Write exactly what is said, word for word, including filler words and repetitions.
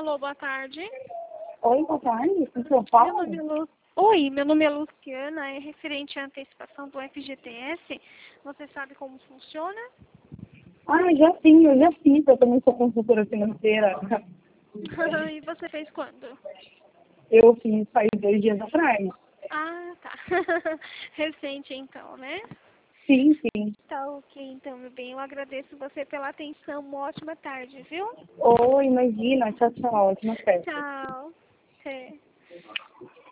Alô, boa tarde. Oi, boa tarde. Com São Meu Paulo? nome é Lu... Oi, meu nome é Luciana, é referente à antecipação do F G T S. Você sabe como funciona? Ah, já sim, eu já fiz. Eu também sou consultora financeira. E você fez quando? Eu fiz faz dois dias atrás. Ah, tá. Recente então, né? Sim, sim. Tá ok, então, meu bem. Eu agradeço você pela atenção. Uma ótima tarde, viu? Oi, imagina. Tchau, tchau. Ótima festa. Tchau. Até.